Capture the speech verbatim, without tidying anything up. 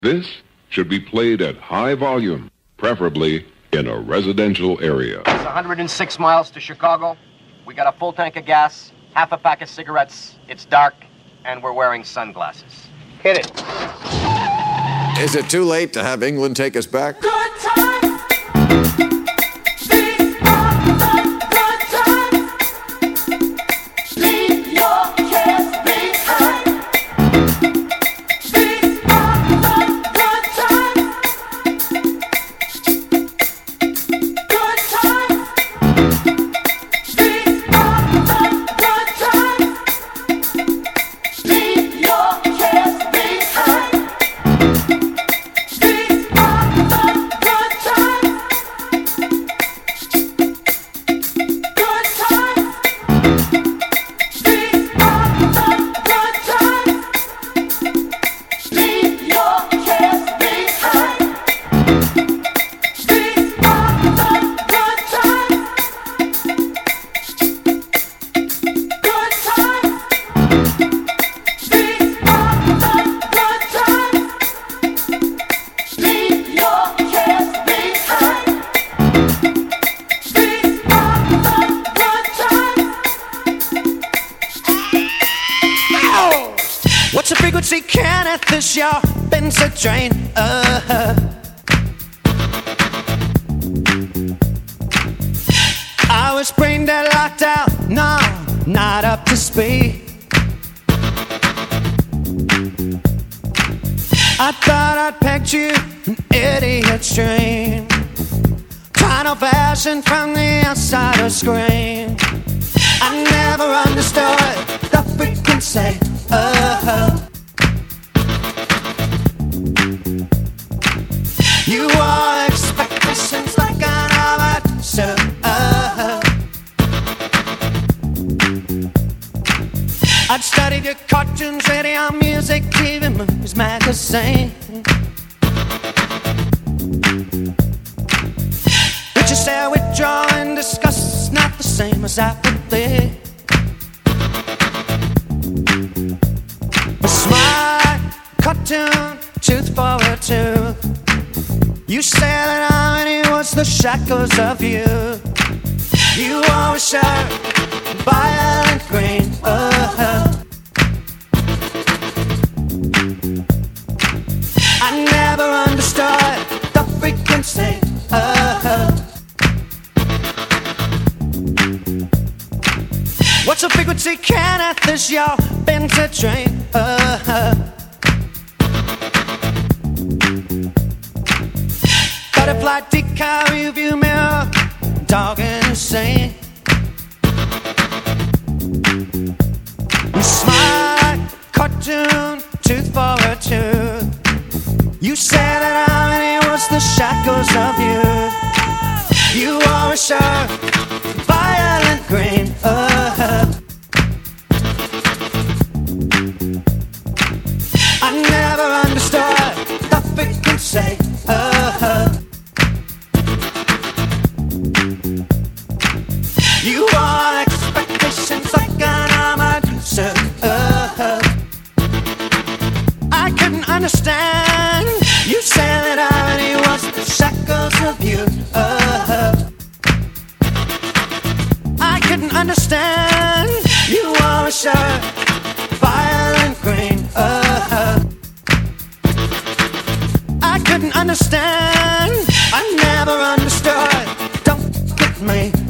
This should be played at high volume, preferably in a residential area. It's one hundred six miles to Chicago. We got a full tank of gas, half a pack of cigarettes. It's dark, and we're wearing sunglasses. Hit it. Is it too late to have England take us back? Good time. What's the frequency, Kenneth? This your Ben's a drain. Uh-huh. I was brain dead, locked out. No, not up to speed. I thought I'd pegged you an idiot string, trying to fashion from the outside of screen. I never understood the frequency. Uh-huh. You are expectations like an amateur. Uh-huh. I'd studied your cartoons, radio, music, T V, movies, magazine. Would you say withdraw and discuss is not the same as apathy? A smart cartoon, tooth for a tooth. You say that harmony was the shackles of you. You always share violent green. Uh-huh. I never understood the frequency. Uh-huh. What's the frequency, Kenneth? Is your Ben's a drain. Uh-huh. Butterfly decal, review mirror, dog insane. You smart cartoon, tooth for a tooth. You say that harmony was the shackles of you. You always show violent green. Uh-huh. I never understood the frequency. Uh-huh. You are expectations like an amateur. Uh-huh. I couldn't understand. You said that harmony was the shackles of you. Uh-huh. I couldn't understand. You are a shirt, violent green. Uh-huh. I couldn't understand. I never understood. Don't get me